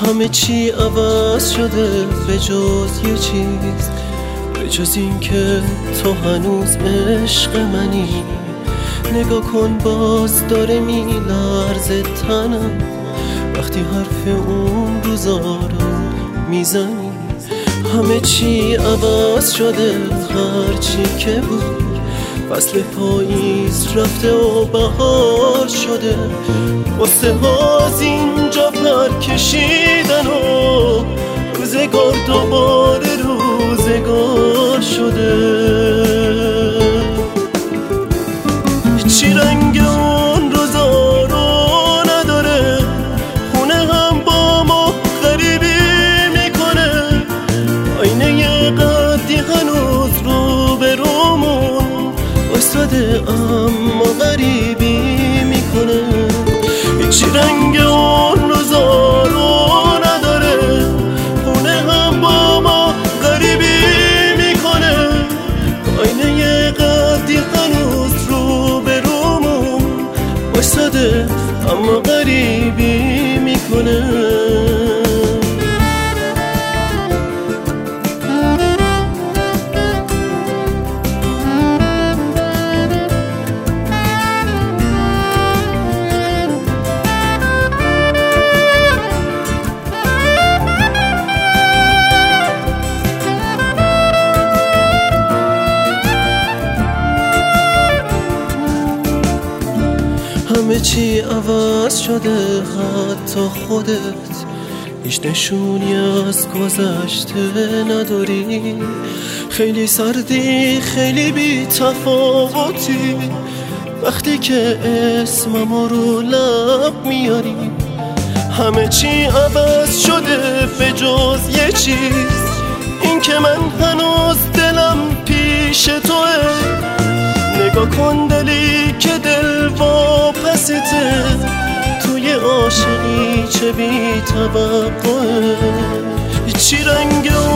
همه چی عوض شده به جز یه چیز، به جز این که تو هنوز عشق منی. نگاه کن باز داره میلرزه تنم وقتی حرف اون روزا رو میزنی. همه چی عوض شده، هرچی که بود فصل پاییز رفته و بهار شده. قصه ها از اینجا پر کشیدن و روزگار دوباره روزگار شده. چی رنگ اون روزا رو نداره، خونه هم با ما غریبی میکنه. آینه یه قدی هنوز رو به رومون وایساده اما غریبی میکنه. چی رنگ اون روزا رو نداره، خونه هم با ما غریبی میکنه. آینه یه قدی هنوز رو به رومون وایساده اما غریبی میکنه. همه چی عوض شده، حتی خودت هیچ نشونی از گذشته نداری. خیلی سردی، خیلی بی تفاوتی وقتی که اسمم رو لب میاری. همه چی عوض شده به جز یه چیز، این که من هنوز دلم پیش توه. نگاه کن دلی که دل واپسته، توی عاشقی چه بی توقعه. چی رنگ